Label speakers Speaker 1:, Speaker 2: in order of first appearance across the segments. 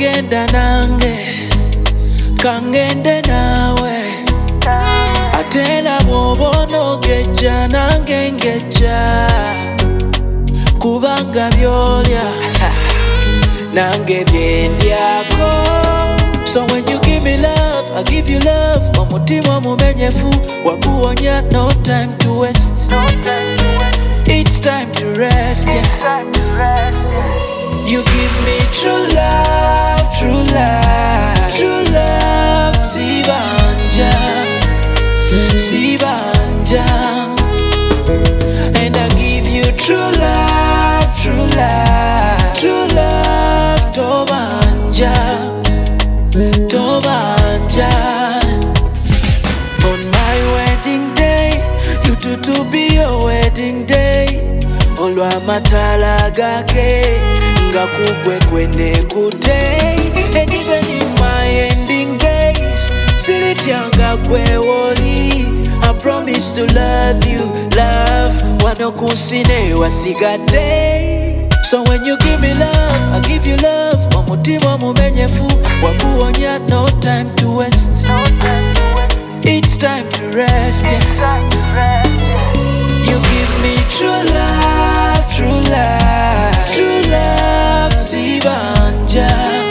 Speaker 1: jogenda nange kangende nawe atela bobono geja nange ngeja kubanga byolya nange byendyako. So when you give me love, I give you love. Omutima mumenyefu wakuonya, no time to waste. It's time to rest, yeah. You give me true love, true love, true love. Sibanja, Sibanja. And I give you true love, true love, true love. Tobanja, Tobanja. On my wedding day, you two to be your wedding day. Olwa matala gake nga kugwe kwene kute. And even in my ending days, silityanga kwe woli. I promise to love you, love wano kusine wasigade. So when you give me love, I give you love. Omutima mumenyefu wakuonya, no time to waste. It's time to rest, yeah. You give me true love, true love, true love. Sibanja,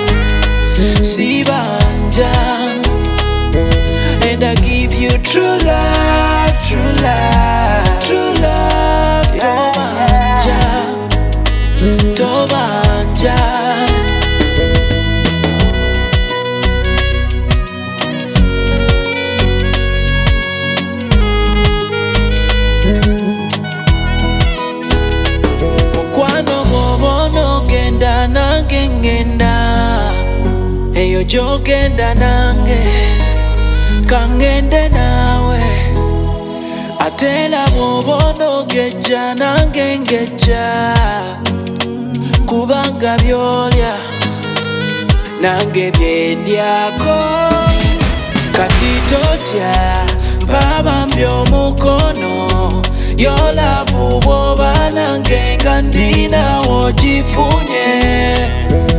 Speaker 1: Sibanja. And I give you true love, true love, true love. Tobanja, Tobanja. Mukwano bobono genda nange ngenda, eyo jogenda nange kangende nawe atela bobono geja nange ngeja kubanga byolya nange byendyako. Kati totya mpaba mbyomukono yolavu bwoba nange nga ndinawo gifunye.